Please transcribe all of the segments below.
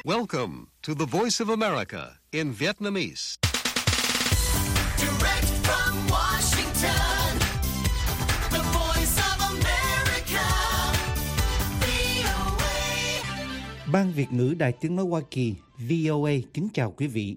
Welcome to the Voice of America in Vietnamese. Direct from Washington, the Voice of America, VOA. Ban Việt ngữ Đài Tiếng nói Hoa Kỳ VOA kính chào quý vị.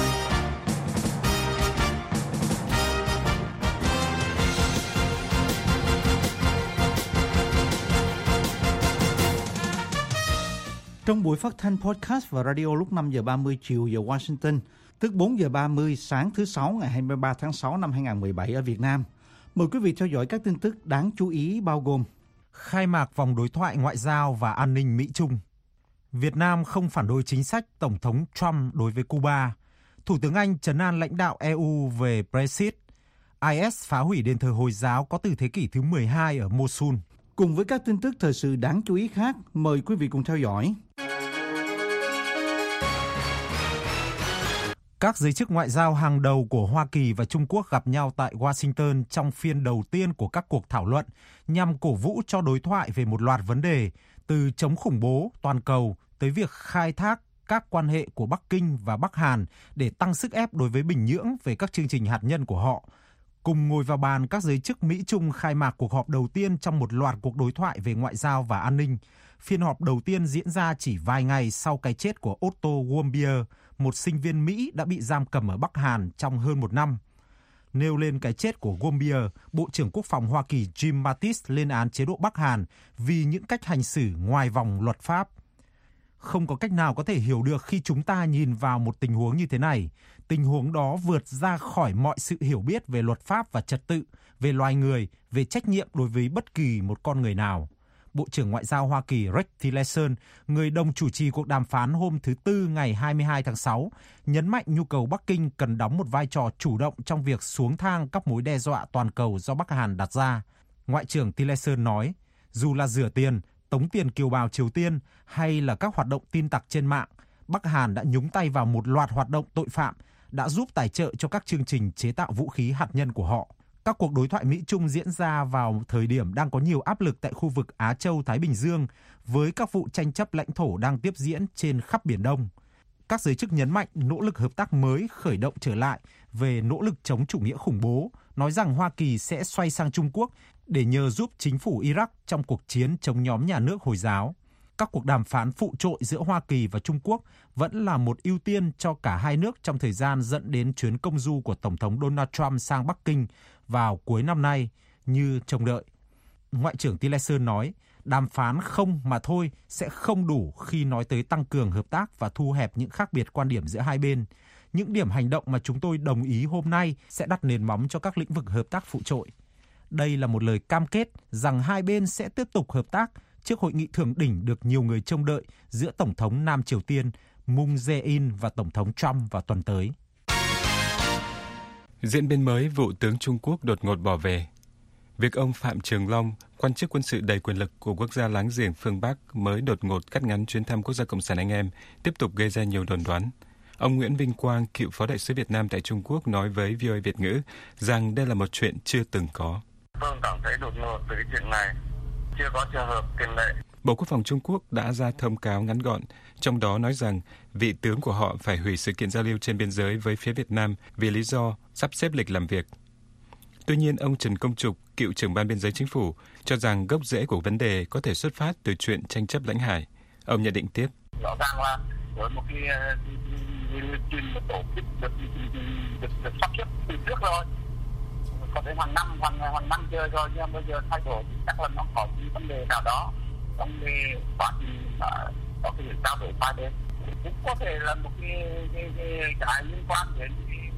Trong buổi phát thanh podcast và radio lúc 5 giờ 30 chiều giờ Washington, tức 4 giờ 30 sáng thứ Sáu ngày 23 tháng 6 năm 2017 ở Việt Nam. Mời quý vị theo dõi các tin tức đáng chú ý bao gồm: khai mạc vòng đối thoại ngoại giao và an ninh Mỹ-Trung. Việt Nam không phản đối chính sách Tổng thống Trump đối với Cuba. Thủ tướng Anh trấn an lãnh đạo EU về Brexit. IS phá hủy đền thờ Hồi giáo có từ thế kỷ thứ 12 ở Mosul. Cùng với các tin tức thời sự đáng chú ý khác, mời quý vị cùng theo dõi. Các giới chức ngoại giao hàng đầu của Hoa Kỳ và Trung Quốc gặp nhau tại Washington trong phiên đầu tiên của các cuộc thảo luận nhằm cổ vũ cho đối thoại về một loạt vấn đề, từ chống khủng bố toàn cầu tới việc khai thác các quan hệ của Bắc Kinh và Bắc Hàn để tăng sức ép đối với Bình Nhưỡng về các chương trình hạt nhân của họ. Cùng ngồi vào bàn, các giới chức Mỹ-Trung khai mạc cuộc họp đầu tiên trong một loạt cuộc đối thoại về ngoại giao và an ninh. Phiên họp đầu tiên diễn ra chỉ vài ngày sau cái chết của Otto Warmbier, một sinh viên Mỹ đã bị giam cầm ở Bắc Hàn trong hơn một năm. Nêu lên cái chết của Warmbier, Bộ trưởng Quốc phòng Hoa Kỳ Jim Mattis lên án chế độ Bắc Hàn vì những cách hành xử ngoài vòng luật pháp. Không có cách nào có thể hiểu được khi chúng ta nhìn vào một tình huống như thế này. Tình huống đó vượt ra khỏi mọi sự hiểu biết về luật pháp và trật tự, về loài người, về trách nhiệm đối với bất kỳ một con người nào. Bộ trưởng Ngoại giao Hoa Kỳ Rex Tillerson, người đồng chủ trì cuộc đàm phán hôm thứ Tư ngày 22 tháng 6, nhấn mạnh nhu cầu Bắc Kinh cần đóng một vai trò chủ động trong việc xuống thang các mối đe dọa toàn cầu do Bắc Hàn đặt ra. Ngoại trưởng Tillerson nói, dù là rửa tiền, tống tiền kiều bào Triều Tiên hay là các hoạt động tin tặc trên mạng, Bắc Hàn đã nhúng tay vào một loạt hoạt động tội phạm, đã giúp tài trợ cho các chương trình chế tạo vũ khí hạt nhân của họ. Các cuộc đối thoại Mỹ-Trung diễn ra vào thời điểm đang có nhiều áp lực tại khu vực Á Châu-Thái Bình Dương với các vụ tranh chấp lãnh thổ đang tiếp diễn trên khắp Biển Đông. Các giới chức nhấn mạnh nỗ lực hợp tác mới khởi động trở lại về nỗ lực chống chủ nghĩa khủng bố, nói rằng Hoa Kỳ sẽ xoay sang Trung Quốc để nhờ giúp chính phủ Iraq trong cuộc chiến chống nhóm nhà nước Hồi giáo. Các cuộc đàm phán phụ trội giữa Hoa Kỳ và Trung Quốc vẫn là một ưu tiên cho cả hai nước trong thời gian dẫn đến chuyến công du của Tổng thống Donald Trump sang Bắc Kinh vào cuối năm nay như trông đợi. Ngoại trưởng Tillerson nói, đàm phán không mà thôi sẽ không đủ khi nói tới tăng cường hợp tác và thu hẹp những khác biệt quan điểm giữa hai bên. Những điểm hành động mà chúng tôi đồng ý hôm nay sẽ đặt nền móng cho các lĩnh vực hợp tác phụ trội. Đây là một lời cam kết rằng hai bên sẽ tiếp tục hợp tác trước hội nghị thượng đỉnh được nhiều người trông đợi giữa Tổng thống Nam Triều Tiên Moon Jae-in và Tổng thống Trump vào tuần tới. Diễn biến mới, vụ tướng Trung Quốc đột ngột bỏ về. Việc ông Phạm Trường Long, quan chức quân sự đầy quyền lực của quốc gia láng giềng phương Bắc mới đột ngột cắt ngắn chuyến thăm Quốc gia Cộng sản Anh Em, tiếp tục gây ra nhiều đồn đoán. Ông Nguyễn Vinh Quang, cựu phó đại sứ Việt Nam tại Trung Quốc nói với VOA Việt ngữ rằng đây là một chuyện chưa từng có. Tôi cảm thấy đột ngột từ cái chuyện này, chưa có trường hợp tiền lệ. Bộ Quốc phòng Trung Quốc đã ra thông cáo ngắn gọn, trong đó nói rằng vị tướng của họ phải hủy sự kiện giao lưu trên biên giới với phía Việt Nam vì lý do sắp xếp lịch làm việc. Tuy nhiên, ông Trần Công Trục, cựu trưởng ban biên giới chính phủ, cho rằng gốc rễ của vấn đề có thể xuất phát từ chuyện tranh chấp lãnh hải. Ông nhận định tiếp. Rõ ràng là với một cái tổ chức được sắp xếp từ trước rồi, có thể hàng năm chơi rồi, nhưng bây giờ thay đổi chắc là nó có những vấn đề nào đó trong cái quá trình có cái trao đổi hai bên, cũng có thể là một cái liên quan đến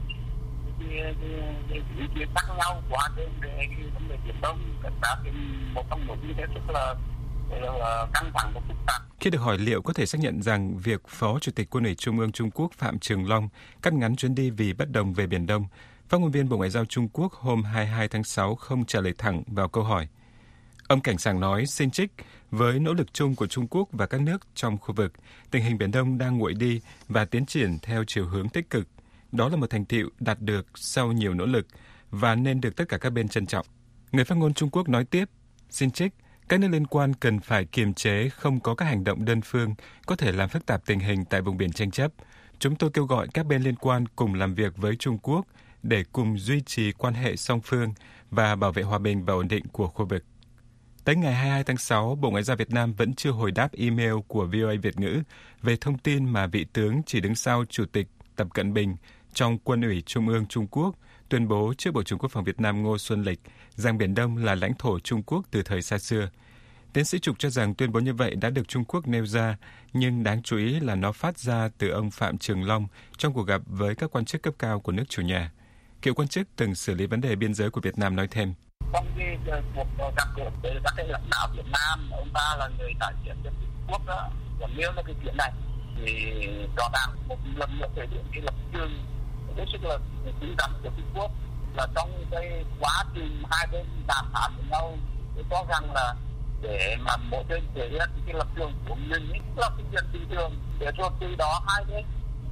cái ý kiến khác nhau của hai bên về cái vấn đề Biển Đông, cả một trong một như thế rất là căng thẳng và phức tạp. Khi được hỏi liệu có thể xác nhận rằng việc Phó Chủ tịch Quân ủy Trung ương Trung Quốc Phạm Trường Long cắt ngắn chuyến đi vì bất đồng về Biển Đông, phát ngôn viên Bộ Ngoại giao Trung Quốc hôm 22 tháng 6 không trả lời thẳng vào câu hỏi. Ông Cảnh Sảng nói, xin trích, với nỗ lực chung của Trung Quốc và các nước trong khu vực, tình hình Biển Đông đang nguội đi và tiến triển theo chiều hướng tích cực. Đó là một thành tựu đạt được sau nhiều nỗ lực và nên được tất cả các bên trân trọng. Người phát ngôn Trung Quốc nói tiếp, xin trích, Các nước liên quan cần phải kiềm chế, không có các hành động đơn phương có thể làm phức tạp tình hình tại vùng biển tranh chấp. Chúng tôi kêu gọi các bên liên quan cùng làm việc với Trung Quốc để cùng duy trì quan hệ song phương và bảo vệ hòa bình và ổn định của khu vực. Tới ngày 22 tháng 6, Bộ Ngoại giao Việt Nam vẫn chưa hồi đáp email của VOA Việt ngữ về thông tin mà vị tướng chỉ đứng sau Chủ tịch Tập Cận Bình trong Quân ủy Trung ương Trung Quốc tuyên bố trước Bộ trưởng Quốc phòng Việt Nam Ngô Xuân Lịch rằng Biển Đông là lãnh thổ Trung Quốc từ thời xa xưa. Tiến sĩ Trục cho rằng tuyên bố như vậy đã được Trung Quốc nêu ra, nhưng đáng chú ý là nó phát ra từ ông Phạm Trường Long trong cuộc gặp với các quan chức cấp cao của nước chủ nhà. Cựu quan chức từng xử lý vấn đề biên giới của Việt Nam nói thêm. Trong cuộc gặp gỡ với các lãnh đạo Việt Nam, ông ta là người đại diện cho Trung Quốc đó. Và nếu là cái chuyện này thì rõ ràng một lần nữa thể hiện cái lập trường rất là chính đắn của Trung Quốc là trong cái quá trình hai bên đàm phán với nhau, tôi cho rằng là để mà mỗi bên thể hiện cái lập trường của mình là cái chuyện bình thường, để rồi từ đó hai bên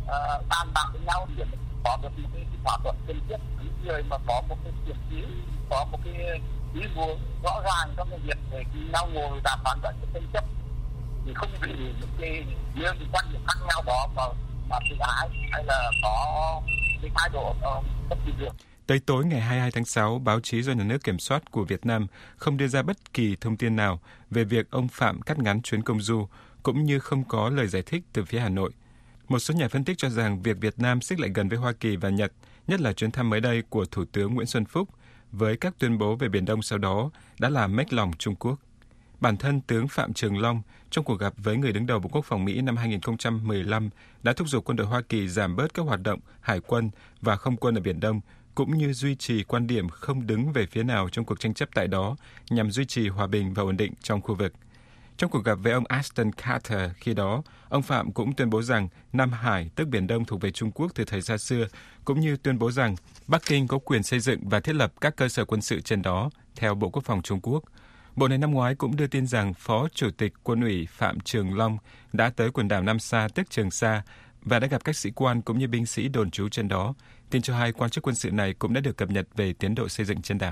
bàn bạc với nhau để có được một cái thỏa thuận cần thiết. Những người mà có một cái thiện chí, có một cái ý muốn rõ ràng trong cái việc để nhau ngồi đàm phán giải quyết tranh chấp, thì không vì những cái quan điểm khác nhau đó mà tự ái hay là có cái thái độ bất kỳ được. Tới tối ngày 22 tháng 6, báo chí do nhà nước kiểm soát của Việt Nam không đưa ra bất kỳ thông tin nào về việc ông Phạm cắt ngắn chuyến công du, cũng như không có lời giải thích từ phía Hà Nội. Một số nhà phân tích cho rằng việc Việt Nam xích lại gần với Hoa Kỳ và Nhật, nhất là chuyến thăm mới đây của Thủ tướng Nguyễn Xuân Phúc, với các tuyên bố về Biển Đông sau đó, đã làm mếch lòng Trung Quốc. Bản thân tướng Phạm Trường Long, trong cuộc gặp với người đứng đầu Bộ Quốc phòng Mỹ năm 2015, đã thúc giục quân đội Hoa Kỳ giảm bớt các hoạt động hải quân và không quân ở Biển Đông, cũng như duy trì quan điểm không đứng về phía nào trong cuộc tranh chấp tại đó nhằm duy trì hòa bình và ổn định trong khu vực. Trong cuộc gặp với ông Ashton Carter khi đó, ông Phạm cũng tuyên bố rằng Nam Hải, tức Biển Đông thuộc về Trung Quốc từ thời xa xưa, cũng như tuyên bố rằng Bắc Kinh có quyền xây dựng và thiết lập các cơ sở quân sự trên đó, theo Bộ Quốc phòng Trung Quốc. Bộ này năm ngoái cũng đưa tin rằng Phó Chủ tịch Quân ủy Phạm Trường Long đã tới quần đảo Nam Sa, tức Trường Sa, và đã gặp các sĩ quan cũng như binh sĩ đồn trú trên đó. Tin cho hay quan chức quân sự này cũng đã được cập nhật về tiến độ xây dựng trên đảo.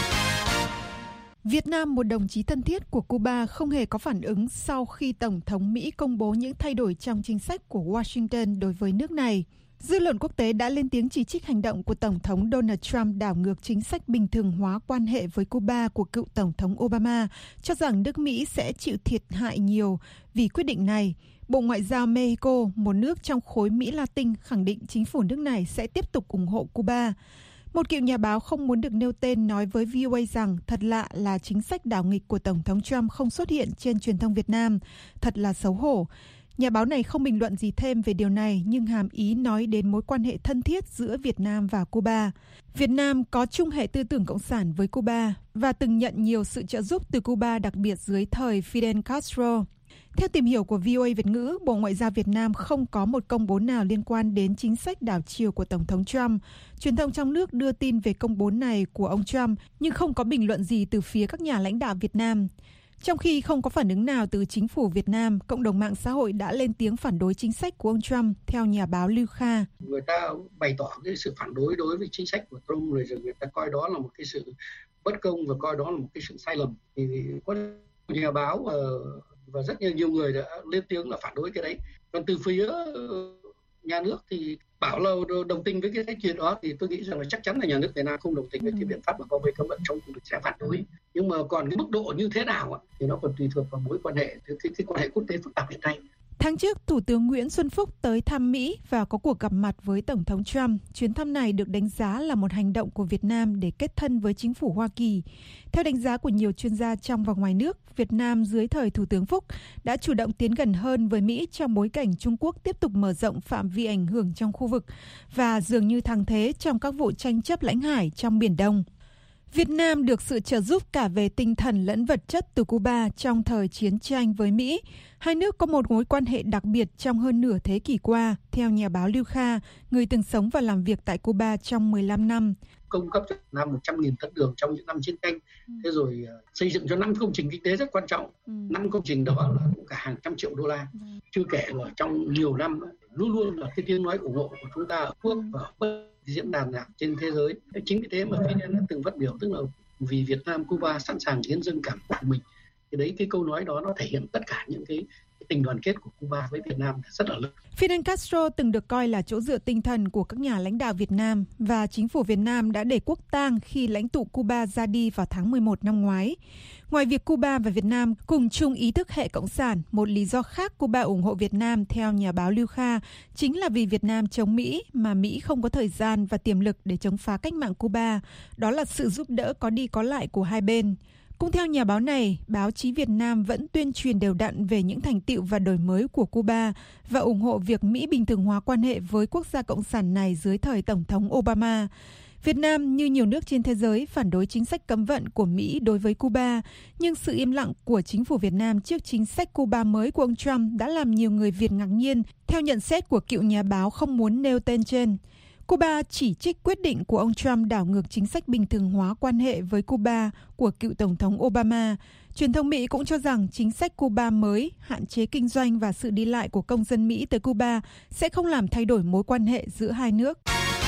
Việt Nam, một đồng chí thân thiết của Cuba, không hề có phản ứng sau khi Tổng thống Mỹ công bố những thay đổi trong chính sách của Washington đối với nước này. Dư luận quốc tế đã lên tiếng chỉ trích hành động của Tổng thống Donald Trump đảo ngược chính sách bình thường hóa quan hệ với Cuba của cựu Tổng thống Obama, cho rằng nước Mỹ sẽ chịu thiệt hại nhiều vì quyết định này. Bộ Ngoại giao Mexico, một nước trong khối Mỹ Latin, khẳng định chính phủ nước này sẽ tiếp tục ủng hộ Cuba. Một cựu nhà báo không muốn được nêu tên nói với VOA rằng thật lạ là chính sách đảo nghịch của Tổng thống Trump không xuất hiện trên truyền thông Việt Nam. Thật là xấu hổ. Nhà báo này không bình luận gì thêm về điều này, nhưng hàm ý nói đến mối quan hệ thân thiết giữa Việt Nam và Cuba. Việt Nam có chung hệ tư tưởng cộng sản với Cuba và từng nhận nhiều sự trợ giúp từ Cuba, đặc biệt dưới thời Fidel Castro. Theo tìm hiểu của VOA Việt ngữ, Bộ Ngoại giao Việt Nam không có một công bố nào liên quan đến chính sách đảo chiều của Tổng thống Trump. Truyền thông trong nước đưa tin về công bố này của ông Trump, nhưng không có bình luận gì từ phía các nhà lãnh đạo Việt Nam. Trong khi không có phản ứng nào từ chính phủ Việt Nam, cộng đồng mạng xã hội đã lên tiếng phản đối chính sách của ông Trump, theo nhà báo Lưu Kha. Người ta bày tỏ cái sự phản đối đối với chính sách của Trump, rồi người ta coi đó là một cái sự bất công và coi đó là một cái sự sai lầm. Thì có nhà báo và rất nhiều người đã lên tiếng là phản đối cái đấy. Còn từ phía nhà nước thì bảo là đồng tình với cái chuyện đó, thì tôi nghĩ rằng là chắc chắn là nhà nước Việt Nam không đồng tình với cái biện pháp mà có về cấm vận trong khu vực sẽ phản đối. Nhưng mà còn cái mức độ như thế nào thì nó còn tùy thuộc vào mối quan hệ, cái quan hệ quốc tế phức tạp hiện nay. Tháng trước, Thủ tướng Nguyễn Xuân Phúc tới thăm Mỹ và có cuộc gặp mặt với Tổng thống Trump. Chuyến thăm này được đánh giá là một hành động của Việt Nam để kết thân với chính phủ Hoa Kỳ. Theo đánh giá của nhiều chuyên gia trong và ngoài nước, Việt Nam dưới thời Thủ tướng Phúc đã chủ động tiến gần hơn với Mỹ trong bối cảnh Trung Quốc tiếp tục mở rộng phạm vi ảnh hưởng trong khu vực và dường như thắng thế trong các vụ tranh chấp lãnh hải trong Biển Đông. Việt Nam được sự trợ giúp cả về tinh thần lẫn vật chất từ Cuba trong thời chiến tranh với Mỹ. Hai nước có một mối quan hệ đặc biệt trong hơn nửa thế kỷ qua, theo nhà báo Lưu Kha, người từng sống và làm việc tại Cuba trong 15 năm. Cung cấp cho Việt Nam 100.000 tấn đường trong những năm chiến tranh. Thế rồi xây dựng cho 5 công trình kinh tế rất quan trọng. 5 công trình đó là cũng cả hàng trăm triệu đô la. Chưa kể là trong nhiều năm luôn luôn là cái tiếng nói ủng hộ của chúng ta ở quốc và ở diễn đàn nào trên thế giới. Chính vì thế mà Fidel đã từng phát biểu, tức là vì Việt Nam, Cuba sẵn sàng hiến dâng cảm của mình Thì đấy, cái câu nói đó nó thể hiện tất cả những cái tình đoàn kết của Cuba với Việt Nam rất là lớn. Fidel Castro từng được coi là chỗ dựa tinh thần của các nhà lãnh đạo Việt Nam và chính phủ Việt Nam đã để quốc tang khi lãnh tụ Cuba ra đi vào tháng 11 năm ngoái. Ngoài việc Cuba và Việt Nam cùng chung ý thức hệ cộng sản, một lý do khác Cuba ủng hộ Việt Nam theo nhà báo Lưu Kha chính là vì Việt Nam chống Mỹ mà Mỹ không có thời gian và tiềm lực để chống phá cách mạng Cuba. Đó là sự giúp đỡ có đi có lại của hai bên. Cũng theo nhà báo này, báo chí Việt Nam vẫn tuyên truyền đều đặn về những thành tựu và đổi mới của Cuba và ủng hộ việc Mỹ bình thường hóa quan hệ với quốc gia cộng sản này dưới thời Tổng thống Obama. Việt Nam, như nhiều nước trên thế giới, phản đối chính sách cấm vận của Mỹ đối với Cuba, nhưng sự im lặng của chính phủ Việt Nam trước chính sách Cuba mới của ông Trump đã làm nhiều người Việt ngạc nhiên, theo nhận xét của cựu nhà báo không muốn nêu tên trên. Cuba chỉ trích quyết định của ông Trump đảo ngược chính sách bình thường hóa quan hệ với Cuba của cựu Tổng thống Obama. Truyền thông Mỹ cũng cho rằng chính sách Cuba mới, hạn chế kinh doanh và sự đi lại của công dân Mỹ tới Cuba sẽ không làm thay đổi mối quan hệ giữa hai nước.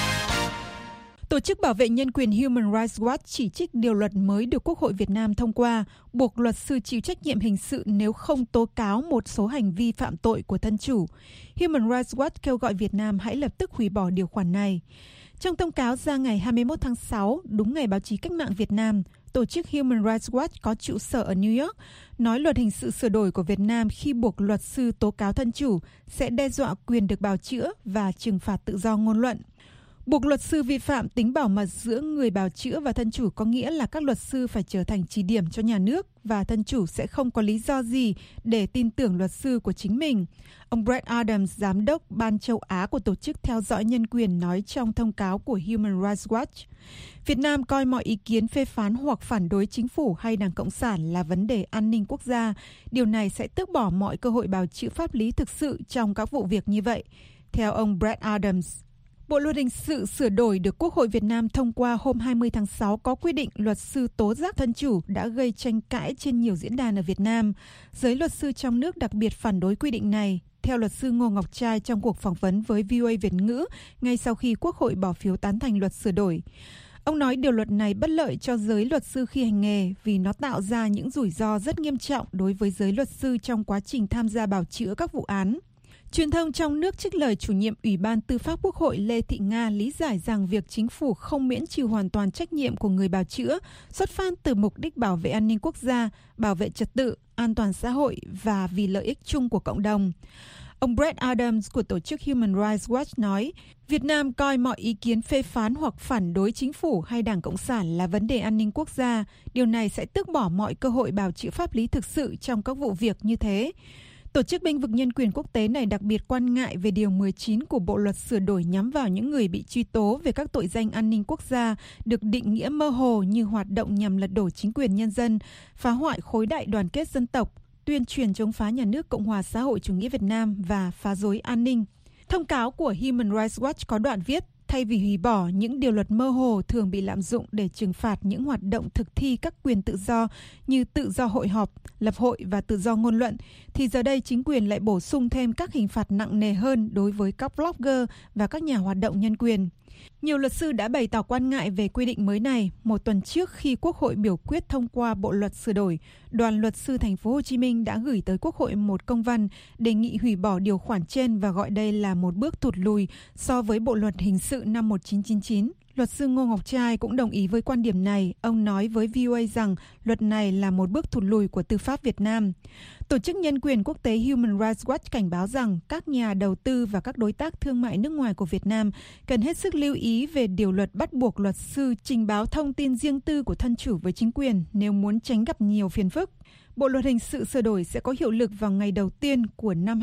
Tổ chức bảo vệ nhân quyền Human Rights Watch chỉ trích điều luật mới được Quốc hội Việt Nam thông qua, buộc luật sư chịu trách nhiệm hình sự nếu không tố cáo một số hành vi phạm tội của thân chủ. Human Rights Watch kêu gọi Việt Nam hãy lập tức hủy bỏ điều khoản này. Trong thông cáo ra ngày 21 tháng 6, đúng ngày báo chí cách mạng Việt Nam, tổ chức Human Rights Watch có trụ sở ở New York, nói luật hình sự sửa đổi của Việt Nam khi buộc luật sư tố cáo thân chủ sẽ đe dọa quyền được bào chữa và trừng phạt tự do ngôn luận. Buộc luật sư vi phạm tính bảo mật giữa người bào chữa và thân chủ có nghĩa là các luật sư phải trở thành chỉ điểm cho nhà nước và thân chủ sẽ không có lý do gì để tin tưởng luật sư của chính mình. Ông Brett Adams, giám đốc Ban châu Á của Tổ chức Theo dõi Nhân quyền nói trong thông cáo của Human Rights Watch. Việt Nam coi mọi ý kiến phê phán hoặc phản đối chính phủ hay Đảng Cộng sản là vấn đề an ninh quốc gia. Điều này sẽ tước bỏ mọi cơ hội bào chữa pháp lý thực sự trong các vụ việc như vậy, theo ông Brett Adams. Bộ luật hình sự sửa đổi được Quốc hội Việt Nam thông qua hôm 20 tháng 6 có quy định luật sư tố giác thân chủ đã gây tranh cãi trên nhiều diễn đàn ở Việt Nam. Giới luật sư trong nước đặc biệt phản đối quy định này, theo luật sư Ngô Ngọc Trai trong cuộc phỏng vấn với VOA Việt ngữ ngay sau khi Quốc hội bỏ phiếu tán thành luật sửa đổi. Ông nói điều luật này bất lợi cho giới luật sư khi hành nghề vì nó tạo ra những rủi ro rất nghiêm trọng đối với giới luật sư trong quá trình tham gia bào chữa các vụ án. Truyền thông trong nước trích lời chủ nhiệm Ủy ban Tư pháp Quốc hội Lê Thị Nga lý giải rằng việc chính phủ không miễn trừ hoàn toàn trách nhiệm của người bào chữa xuất phát từ mục đích bảo vệ an ninh quốc gia, bảo vệ trật tự, an toàn xã hội và vì lợi ích chung của cộng đồng. Ông Brett Adams của tổ chức Human Rights Watch nói, Việt Nam coi mọi ý kiến phê phán hoặc phản đối chính phủ hay Đảng Cộng sản là vấn đề an ninh quốc gia. Điều này sẽ tước bỏ mọi cơ hội bào chữa pháp lý thực sự trong các vụ việc như thế. Tổ chức bênh vực nhân quyền quốc tế này đặc biệt quan ngại về Điều 19 của Bộ Luật sửa đổi nhắm vào những người bị truy tố về các tội danh an ninh quốc gia được định nghĩa mơ hồ như hoạt động nhằm lật đổ chính quyền nhân dân, phá hoại khối đại đoàn kết dân tộc, tuyên truyền chống phá nhà nước Cộng hòa xã hội chủ nghĩa Việt Nam và phá rối an ninh. Thông cáo của Human Rights Watch có đoạn viết, thay vì hủy bỏ những điều luật mơ hồ thường bị lạm dụng để trừng phạt những hoạt động thực thi các quyền tự do như tự do hội họp, lập hội và tự do ngôn luận, thì giờ đây chính quyền lại bổ sung thêm các hình phạt nặng nề hơn đối với các blogger và các nhà hoạt động nhân quyền. Nhiều luật sư đã bày tỏ quan ngại về quy định mới này. Một tuần trước khi Quốc hội biểu quyết thông qua Bộ Luật sửa đổi, đoàn luật sư Thành phố Hồ Chí Minh đã gửi tới Quốc hội một công văn đề nghị hủy bỏ điều khoản trên và gọi đây là một bước thụt lùi so với Bộ Luật hình sự năm 1999. Luật sư Ngô Ngọc Trai cũng đồng ý với quan điểm này. Ông nói với VOA rằng luật này là một bước thụt lùi của tư pháp Việt Nam. Tổ chức nhân quyền quốc tế Human Rights Watch cảnh báo rằng các nhà đầu tư và các đối tác thương mại nước ngoài của Việt Nam cần hết sức lưu ý về điều luật bắt buộc luật sư trình báo thông tin riêng tư của thân chủ với chính quyền nếu muốn tránh gặp nhiều phiền phức. Bộ luật hình sự sửa đổi sẽ có hiệu lực vào ngày đầu tiên của năm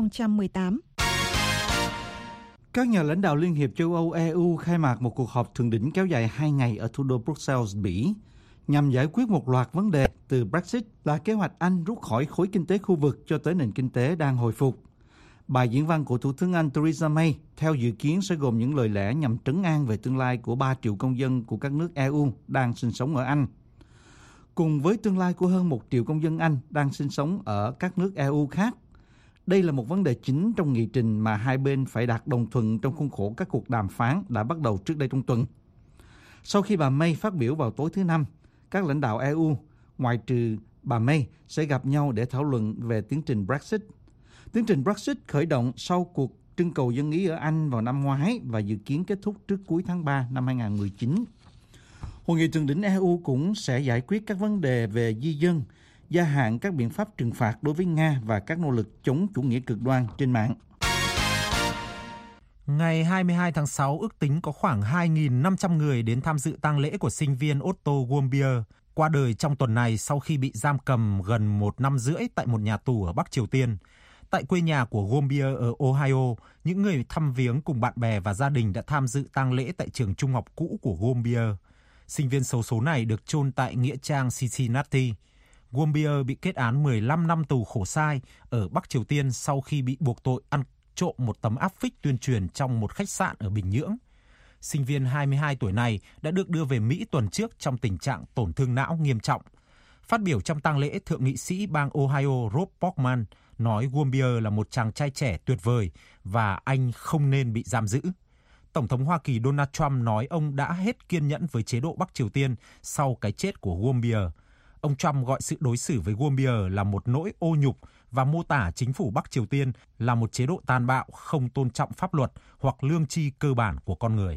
2018. Các nhà lãnh đạo Liên hiệp châu Âu EU khai mạc một cuộc họp thượng đỉnh kéo dài 2 ngày ở thủ đô Brussels, Bỉ, nhằm giải quyết một loạt vấn đề từ Brexit là kế hoạch Anh rút khỏi khối kinh tế khu vực cho tới nền kinh tế đang hồi phục. Bài diễn văn của Thủ tướng Anh Theresa May theo dự kiến sẽ gồm những lời lẽ nhằm trấn an về tương lai của 3 triệu công dân của các nước EU đang sinh sống ở Anh. Cùng với tương lai của hơn 1 triệu công dân Anh đang sinh sống ở các nước EU khác, đây là một vấn đề chính trong nghị trình mà hai bên phải đạt đồng thuận trong khuôn khổ các cuộc đàm phán đã bắt đầu trước đây trong tuần. Sau khi bà May phát biểu vào tối thứ Năm, các lãnh đạo EU, ngoại trừ bà May sẽ gặp nhau để thảo luận về tiến trình Brexit. Tiến trình Brexit khởi động sau cuộc trưng cầu dân ý ở Anh vào năm ngoái và dự kiến kết thúc trước cuối tháng 3 năm 2019. Hội nghị thượng đỉnh EU cũng sẽ giải quyết các vấn đề về di dân, gia hạn các biện pháp trừng phạt đối với Nga và các nỗ lực chống chủ nghĩa cực đoan trên mạng. Ngày 22 tháng 6, ước tính có khoảng 2.500 người đến tham dự tang lễ của sinh viên Otto Warmbier, qua đời trong tuần này sau khi bị giam cầm gần 1 năm rưỡi tại một nhà tù ở Bắc Triều Tiên. Tại quê nhà của Warmbier ở Ohio, những người thăm viếng cùng bạn bè và gia đình đã tham dự tang lễ tại trường trung học cũ của Warmbier. Sinh viên xấu số này được chôn tại nghĩa trang Cincinnati. Warmbier bị kết án 15 năm tù khổ sai ở Bắc Triều Tiên sau khi bị buộc tội ăn trộm một tấm áp phích tuyên truyền trong một khách sạn ở Bình Nhưỡng. Sinh viên 22 tuổi này đã được đưa về Mỹ tuần trước trong tình trạng tổn thương não nghiêm trọng. Phát biểu trong tang lễ, Thượng nghị sĩ bang Ohio Rob Portman nói Warmbier là một chàng trai trẻ tuyệt vời và anh không nên bị giam giữ. Tổng thống Hoa Kỳ Donald Trump nói ông đã hết kiên nhẫn với chế độ Bắc Triều Tiên sau cái chết của Warmbier. Ông Trump gọi sự đối xử với Warmbier là một nỗi ô nhục và mô tả chính phủ Bắc Triều Tiên là một chế độ tàn bạo, không tôn trọng pháp luật hoặc lương tri cơ bản của con người.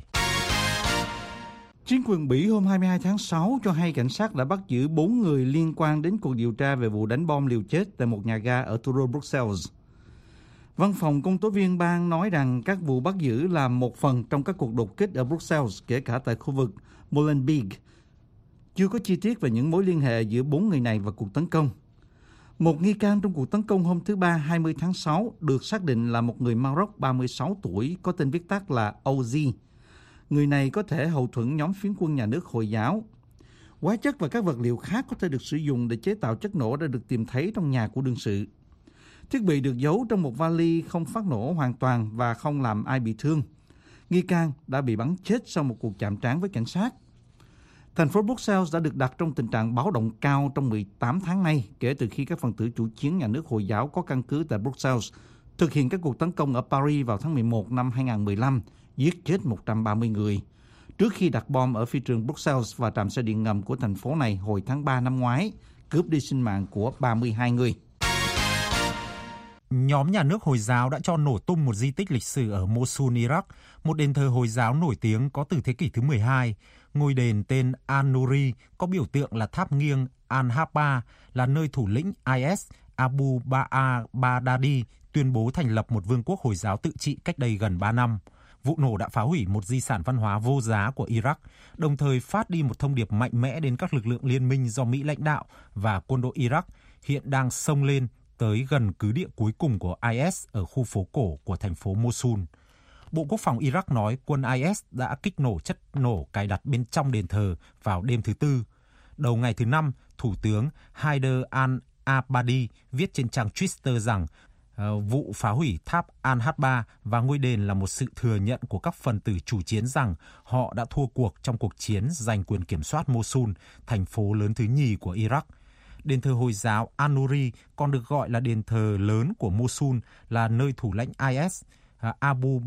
Chính quyền Bỉ hôm 22 tháng 6 cho hay cảnh sát đã bắt giữ 4 người liên quan đến cuộc điều tra về vụ đánh bom liều chết tại một nhà ga ở thủ đô Brussels. Văn phòng công tố viên bang nói rằng các vụ bắt giữ là một phần trong các cuộc đột kích ở Brussels, kể cả tại khu vực Molenbeek. Chưa có chi tiết về những mối liên hệ giữa 4 người này và cuộc tấn công. Một nghi can trong cuộc tấn công hôm thứ Ba 20 tháng 6 được xác định là một người Maroc 36 tuổi có tên viết tắt là Ozi. Người này có thể hậu thuẫn nhóm phiến quân nhà nước Hồi giáo. Hóa chất và các vật liệu khác có thể được sử dụng để chế tạo chất nổ đã được tìm thấy trong nhà của đương sự. Thiết bị được giấu trong một vali không phát nổ hoàn toàn và không làm ai bị thương. Nghi can đã bị bắn chết sau một cuộc chạm trán với cảnh sát. Thành phố Brussels đã được đặt trong tình trạng báo động cao trong 18 tháng nay kể từ khi các phần tử chủ chiến nhà nước Hồi giáo có căn cứ tại Brussels thực hiện các cuộc tấn công ở Paris vào tháng 11 năm 2015, giết chết 130 người, trước khi đặt bom ở phi trường Brussels và trạm xe điện ngầm của thành phố này hồi tháng 3 năm ngoái, cướp đi sinh mạng của 32 người. Nhóm nhà nước Hồi giáo đã cho nổ tung một di tích lịch sử ở Mosul, Iraq, một đền thờ Hồi giáo nổi tiếng có từ thế kỷ thứ 12. Ngôi đền tên An-Nuri có biểu tượng là tháp nghiêng Al-Habba, là nơi thủ lĩnh IS Abu Baghdadi tuyên bố thành lập một vương quốc Hồi giáo tự trị cách đây gần 3 năm. Vụ nổ đã phá hủy một di sản văn hóa vô giá của Iraq, đồng thời phát đi một thông điệp mạnh mẽ đến các lực lượng liên minh do Mỹ lãnh đạo và quân đội Iraq hiện đang xông lên tới gần cứ địa cuối cùng của IS ở khu phố cổ của thành phố Mosul. Bộ Quốc phòng Iraq nói quân IS đã kích nổ chất nổ cài đặt bên trong đền thờ vào đêm thứ Tư. Đầu ngày thứ Năm, Thủ tướng Haider al-Abadi viết trên trang Twitter rằng vụ phá hủy tháp Al-Habba và ngôi đền là một sự thừa nhận của các phần tử chủ chiến rằng họ đã thua cuộc trong cuộc chiến giành quyền kiểm soát Mosul, thành phố lớn thứ nhì của Iraq. Đền thờ Hồi giáo An-Nuri còn được gọi là đền thờ lớn của Mosul, là nơi thủ lãnh IS Abu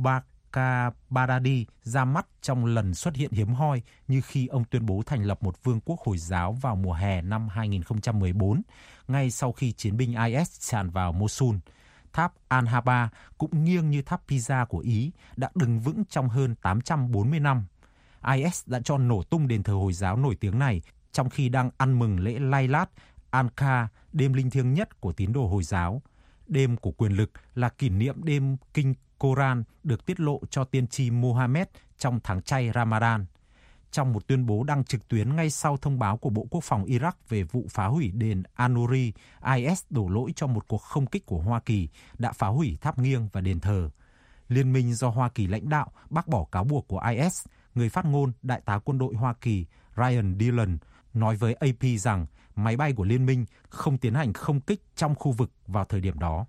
Baghdadi ra mắt trong lần xuất hiện hiếm hoi như khi ông tuyên bố thành lập một vương quốc Hồi giáo vào mùa hè năm 2014, ngay sau khi chiến binh IS tràn vào Mosul. Tháp Al-Habba cũng nghiêng như tháp Pisa của Ý, đã đứng vững trong hơn 840 năm. IS đã cho nổ tung đền thờ Hồi giáo nổi tiếng này trong khi đang ăn mừng lễ Laylat Al-Qadr, đêm linh thiêng nhất của tín đồ Hồi giáo. Đêm của quyền lực là kỷ niệm đêm kinh Koran được tiết lộ cho tiên tri Mohammed trong tháng chay Ramadan. Trong một tuyên bố đăng trực tuyến ngay sau thông báo của Bộ Quốc phòng Iraq về vụ phá hủy đền An-Nuri, IS đổ lỗi cho một cuộc không kích của Hoa Kỳ đã phá hủy tháp nghiêng và đền thờ. Liên minh do Hoa Kỳ lãnh đạo bác bỏ cáo buộc của IS. Người phát ngôn Đại tá quân đội Hoa Kỳ Ryan Dillon nói với AP rằng máy bay của liên minh không tiến hành không kích trong khu vực vào thời điểm đó.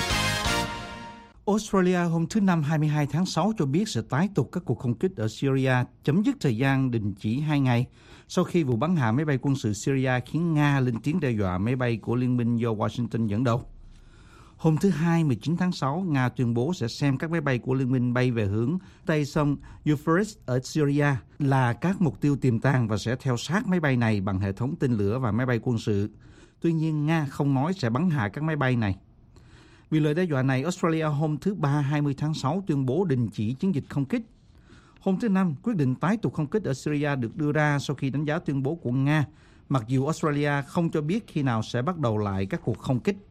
Australia hôm thứ Năm 22 tháng 6 cho biết sẽ tái tục các cuộc không kích ở Syria, chấm dứt thời gian đình chỉ 2 ngày sau khi vụ bắn hạ máy bay quân sự Syria khiến Nga lên tiếng đe dọa máy bay của liên minh do Washington dẫn đầu. Hôm thứ Hai 19 tháng 6, Nga tuyên bố sẽ xem các máy bay của liên minh bay về hướng Tây sông Euphrates ở Syria là các mục tiêu tiềm tàng và sẽ theo sát máy bay này bằng hệ thống tên lửa và máy bay quân sự. Tuy nhiên, Nga không nói sẽ bắn hạ các máy bay này. Vì lời đe dọa này, Australia hôm thứ Ba 20 tháng 6 tuyên bố đình chỉ chiến dịch không kích. Hôm thứ Năm, quyết định tái tục không kích ở Syria được đưa ra sau khi đánh giá tuyên bố của Nga, mặc dù Australia không cho biết khi nào sẽ bắt đầu lại các cuộc không kích.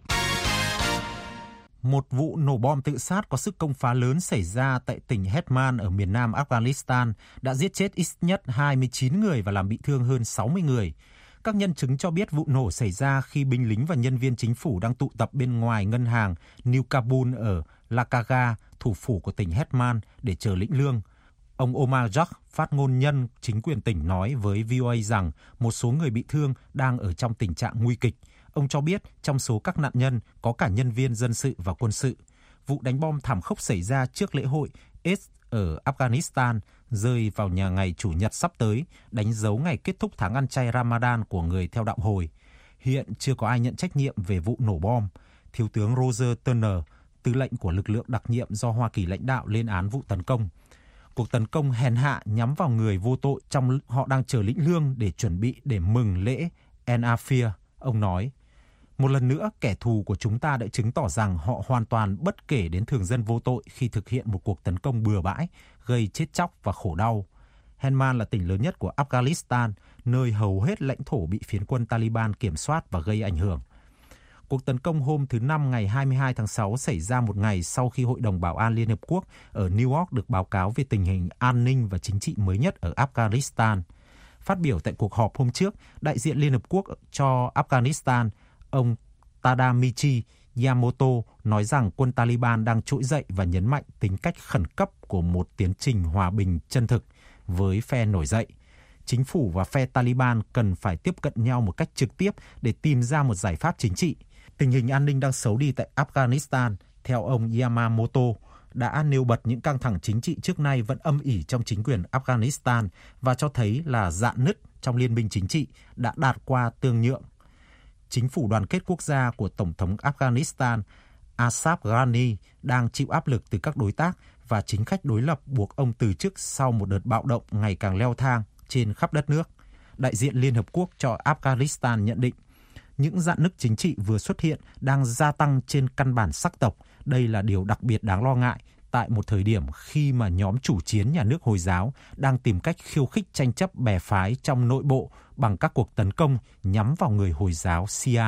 Một vụ nổ bom tự sát có sức công phá lớn xảy ra tại tỉnh Helmand ở miền nam Afghanistan đã giết chết ít nhất 29 người và làm bị thương hơn 60 người. Các nhân chứng cho biết vụ nổ xảy ra khi binh lính và nhân viên chính phủ đang tụ tập bên ngoài ngân hàng New Kabul ở Lakaga, thủ phủ của tỉnh Helmand để chờ lĩnh lương. Ông Omar Jak, phát ngôn nhân chính quyền tỉnh nói với VOA rằng một số người bị thương đang ở trong tình trạng nguy kịch. Ông cho biết trong số các nạn nhân có cả nhân viên dân sự và quân sự. Vụ đánh bom thảm khốc xảy ra trước lễ hội Eid ở Afghanistan rơi vào ngày Chủ nhật sắp tới, đánh dấu ngày kết thúc tháng ăn chay Ramadan của người theo đạo Hồi. Hiện chưa có ai nhận trách nhiệm về vụ nổ bom. Thiếu tướng Roger Turner, tư lệnh của lực lượng đặc nhiệm do Hoa Kỳ lãnh đạo, lên án vụ tấn công. Cuộc tấn công hèn hạ nhắm vào người vô tội trong họ đang chờ lĩnh lương để chuẩn bị để mừng lễ En-Afir. Ông nói, một lần nữa kẻ thù của chúng ta đã chứng tỏ rằng họ hoàn toàn bất kể đến thường dân vô tội khi thực hiện một cuộc tấn công bừa bãi, gây chết chóc và khổ đau. Helmand là tỉnh lớn nhất của Afghanistan, nơi hầu hết lãnh thổ bị phiến quân Taliban kiểm soát và gây ảnh hưởng. Cuộc tấn công hôm thứ Năm ngày 22 tháng 6 xảy ra một ngày sau khi Hội đồng Bảo an Liên Hợp Quốc ở New York được báo cáo về tình hình an ninh và chính trị mới nhất ở Afghanistan. Phát biểu tại cuộc họp hôm trước, đại diện Liên Hợp Quốc cho Afghanistan, ông Tadamichi Yamamoto nói rằng quân Taliban đang trỗi dậy và nhấn mạnh tính cách khẩn cấp của một tiến trình hòa bình chân thực với phe nổi dậy. Chính phủ và phe Taliban cần phải tiếp cận nhau một cách trực tiếp để tìm ra một giải pháp chính trị. Tình hình an ninh đang xấu đi tại Afghanistan, theo ông Yamamoto, đã nêu bật những căng thẳng chính trị trước nay vẫn âm ỉ trong chính quyền Afghanistan và cho thấy là rạn nứt trong liên minh chính trị đã đạt qua tương nhượng. Chính phủ đoàn kết quốc gia của Tổng thống Afghanistan Ashraf Ghani đang chịu áp lực từ các đối tác và chính khách đối lập buộc ông từ chức sau một đợt bạo động ngày càng leo thang trên khắp đất nước. Đại diện Liên Hợp Quốc cho Afghanistan nhận định, những rạn nứt chính trị vừa xuất hiện đang gia tăng trên căn bản sắc tộc. Đây là điều đặc biệt đáng lo ngại tại một thời điểm khi mà nhóm chủ chiến nhà nước Hồi giáo đang tìm cách khiêu khích tranh chấp bè phái trong nội bộ bằng các cuộc tấn công nhắm vào người Hồi giáo Shia.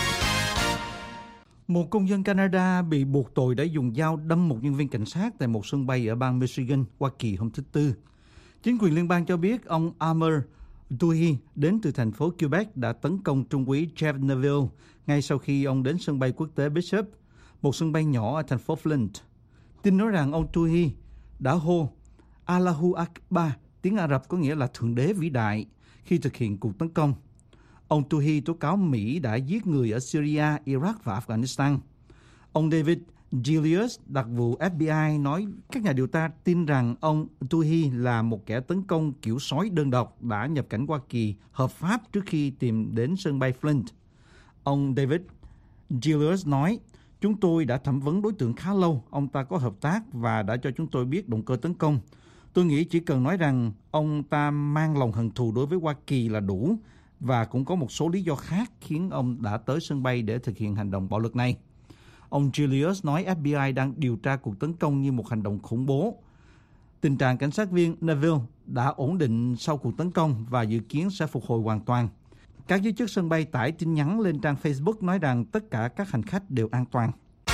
Một công dân Canada bị buộc tội đã dùng dao đâm một nhân viên cảnh sát tại một sân bay ở bang Michigan, Hoa Kỳ hôm thứ Tư. Chính quyền liên bang cho biết ông Amr Tuhi đến từ thành phố Quebec đã tấn công trung úy Jeff Neville ngay sau khi ông đến sân bay quốc tế Bishop, một sân bay nhỏ ở thành phố Flint. Tin nói rằng ông Tuhi đã hô Allahu Akbar, tiếng Ả Rập có nghĩa là Thượng Đế vĩ đại, khi thực hiện cuộc tấn công. Ông Tuhi tố cáo Mỹ đã giết người ở Syria, Iraq và Afghanistan. Ông David Julius, đặc vụ FBI, nói các nhà điều tra tin rằng ông Tuhi là một kẻ tấn công kiểu sói đơn độc đã nhập cảnh Hoa Kỳ hợp pháp trước khi tìm đến sân bay Flint. Ông David Julius nói, chúng tôi đã thẩm vấn đối tượng khá lâu, ông ta có hợp tác và đã cho chúng tôi biết động cơ tấn công. Tôi nghĩ chỉ cần nói rằng ông ta mang lòng hận thù đối với Hoa Kỳ là đủ, và cũng có một số lý do khác khiến ông đã tới sân bay để thực hiện hành động bạo lực này. Ông Julius nói FBI đang điều tra cuộc tấn công như một hành động khủng bố. Tình trạng cảnh sát viên Neville đã ổn định sau cuộc tấn công và dự kiến sẽ phục hồi hoàn toàn. Các giới chức sân bay tải tin nhắn lên trang Facebook nói rằng tất cả các hành khách đều an toàn.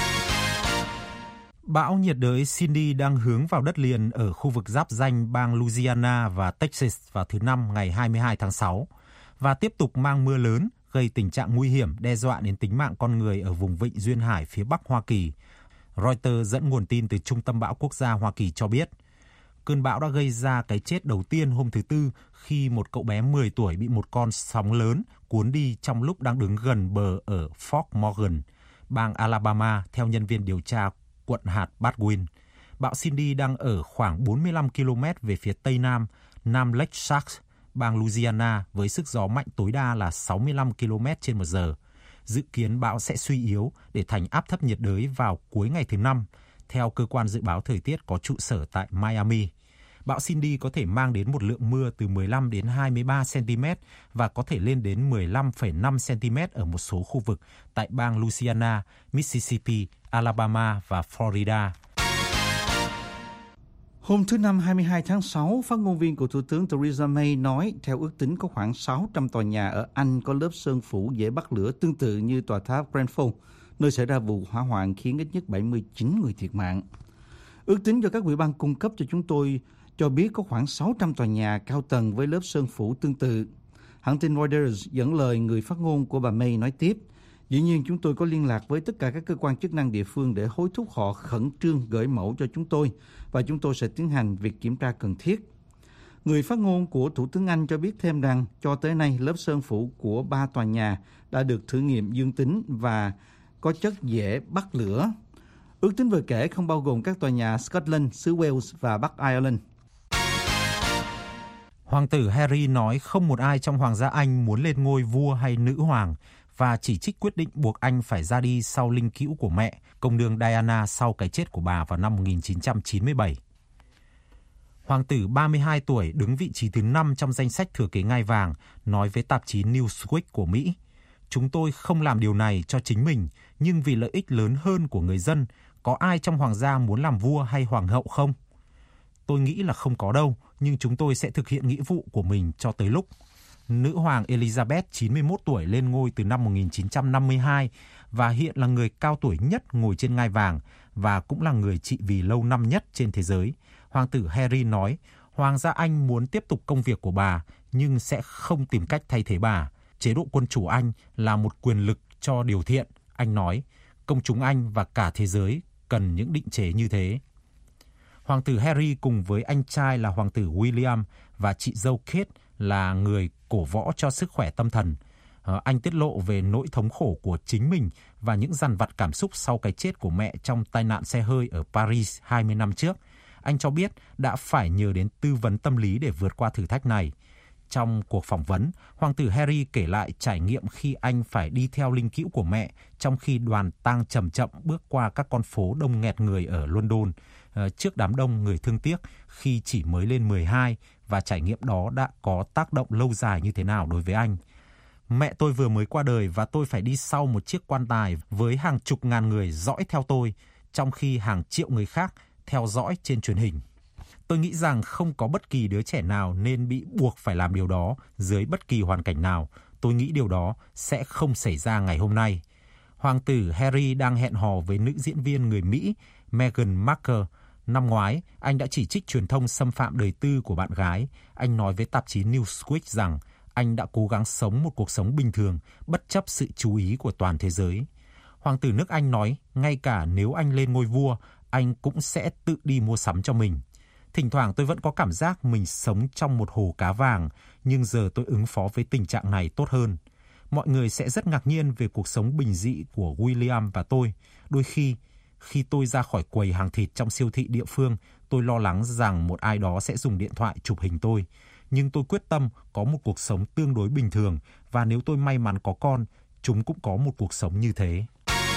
Bão nhiệt đới Cindy đang hướng vào đất liền ở khu vực giáp ranh bang Louisiana và Texas vào thứ Năm ngày 22 tháng 6 và tiếp tục mang mưa lớn, gây tình trạng nguy hiểm đe dọa đến tính mạng con người ở vùng vịnh duyên hải phía Bắc Hoa Kỳ. Reuters dẫn nguồn tin từ Trung tâm Bão Quốc gia Hoa Kỳ cho biết, cơn bão đã gây ra cái chết đầu tiên hôm thứ Tư khi một cậu bé 10 tuổi bị một con sóng lớn cuốn đi trong lúc đang đứng gần bờ ở Fort Morgan, bang Alabama, theo nhân viên điều tra quận hạt Baldwin. Bão Cindy đang ở khoảng 45 km về phía tây nam Lake Charles, bang Louisiana, với sức gió mạnh tối đa là 65 km/h. Dự kiến bão sẽ suy yếu để thành áp thấp nhiệt đới vào cuối ngày thứ Năm, theo cơ quan dự báo thời tiết có trụ sở tại Miami. Bão Cindy có thể mang đến một lượng mưa từ 15 đến 23 cm và có thể lên đến 15,5 cm ở một số khu vực tại bang Louisiana, Mississippi, Alabama và Florida. Hôm thứ Năm 22 tháng 6, phát ngôn viên của Thủ tướng Theresa May nói theo ước tính có khoảng 600 tòa nhà ở Anh có lớp sơn phủ dễ bắt lửa tương tự như tòa tháp Grenfell, nơi xảy ra vụ hỏa hoạn khiến ít nhất 79 người thiệt mạng. Ước tính do các ủy ban cung cấp cho chúng tôi cho biết có khoảng 600 tòa nhà cao tầng với lớp sơn phủ tương tự. Hãng tin Reuters dẫn lời người phát ngôn của bà May nói tiếp, dĩ nhiên chúng tôi có liên lạc với tất cả các cơ quan chức năng địa phương để hối thúc họ khẩn trương gửi mẫu cho chúng tôi và chúng tôi sẽ tiến hành việc kiểm tra cần thiết. Người phát ngôn của Thủ tướng Anh cho biết thêm rằng cho tới nay lớp sơn phủ của 3 tòa nhà đã được thử nghiệm dương tính và có chất dễ bắt lửa. Ước tính vừa kể không bao gồm các tòa nhà Scotland, xứ Wales và Bắc Ireland. Hoàng tử Harry nói không một ai trong Hoàng gia Anh muốn lên ngôi vua hay nữ hoàng và chỉ trích quyết định buộc anh phải ra đi sau linh cữu của mẹ, công nương Diana sau cái chết của bà vào năm 1997. Hoàng tử 32 tuổi đứng vị trí thứ 5 trong danh sách thừa kế ngai vàng nói với tạp chí Newsweek của Mỹ, chúng tôi không làm điều này cho chính mình, nhưng vì lợi ích lớn hơn của người dân, có ai trong hoàng gia muốn làm vua hay hoàng hậu không? Tôi nghĩ là không có đâu, nhưng chúng tôi sẽ thực hiện nghĩa vụ của mình cho tới lúc. Nữ hoàng Elizabeth 91 tuổi lên ngôi từ năm 1952 và hiện là người cao tuổi nhất ngồi trên ngai vàng và cũng là người trị vì lâu năm nhất trên thế giới. Hoàng tử Harry nói, Hoàng gia Anh muốn tiếp tục công việc của bà nhưng sẽ không tìm cách thay thế bà. Chế độ quân chủ Anh là một quyền lực cho điều thiện, anh nói. Công chúng Anh và cả thế giới cần những định chế như thế. Hoàng tử Harry cùng với anh trai là Hoàng tử William và chị dâu Kate là người cổ võ cho sức khỏe tâm thần. Anh tiết lộ về nỗi thống khổ của chính mình và những dằn vặt cảm xúc sau cái chết của mẹ trong tai nạn xe hơi ở Paris 20 năm trước. Anh cho biết đã phải nhờ đến tư vấn tâm lý để vượt qua thử thách này. Trong cuộc phỏng vấn, Hoàng tử Harry kể lại trải nghiệm khi anh phải đi theo linh cữu của mẹ trong khi đoàn tang chậm chậm bước qua các con phố đông nghẹt người ở London trước đám đông người thương tiếc khi chỉ mới lên 12 và trải nghiệm đó đã có tác động lâu dài như thế nào đối với anh. Mẹ tôi vừa mới qua đời và tôi phải đi sau một chiếc quan tài với hàng chục ngàn người dõi theo tôi, trong khi hàng triệu người khác theo dõi trên truyền hình. Tôi nghĩ rằng không có bất kỳ đứa trẻ nào nên bị buộc phải làm điều đó dưới bất kỳ hoàn cảnh nào. Tôi nghĩ điều đó sẽ không xảy ra ngày hôm nay. Hoàng tử Harry đang hẹn hò với nữ diễn viên người Mỹ Meghan Markle. Năm ngoái, anh đã chỉ trích truyền thông xâm phạm đời tư của bạn gái. Anh nói với tạp chí Newsweek rằng anh đã cố gắng sống một cuộc sống bình thường bất chấp sự chú ý của toàn thế giới. Hoàng tử nước Anh nói, ngay cả nếu anh lên ngôi vua, anh cũng sẽ tự đi mua sắm cho mình. Thỉnh thoảng tôi vẫn có cảm giác mình sống trong một hồ cá vàng, nhưng giờ tôi ứng phó với tình trạng này tốt hơn. Mọi người sẽ rất ngạc nhiên về cuộc sống bình dị của William và tôi. Đôi khi tôi ra khỏi quầy hàng thịt trong siêu thị địa phương, tôi lo lắng rằng một ai đó sẽ dùng điện thoại chụp hình tôi. Nhưng tôi quyết tâm có một cuộc sống tương đối bình thường, và nếu tôi may mắn có con, chúng cũng có một cuộc sống như thế.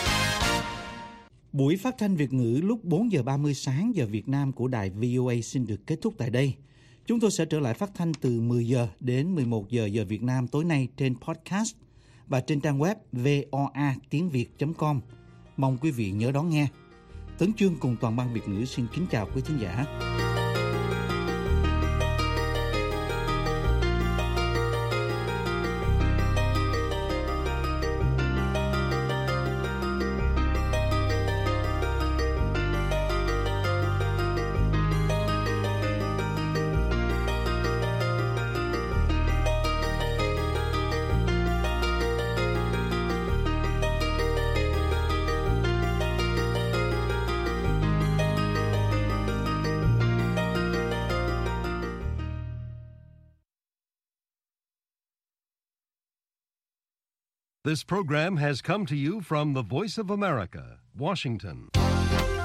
Buổi phát thanh Việt ngữ lúc 4 giờ 30 sáng giờ Việt Nam của đài VOA xin được kết thúc tại đây. Chúng tôi sẽ trở lại phát thanh từ 10 giờ đến 11 giờ giờ Việt Nam tối nay trên podcast và trên trang web voatiengviet.com. Mong quý vị nhớ đón nghe. Tấn Chương cùng toàn ban Việt ngữ xin kính chào quý thính giả. This program has come to you from the Voice of America, Washington.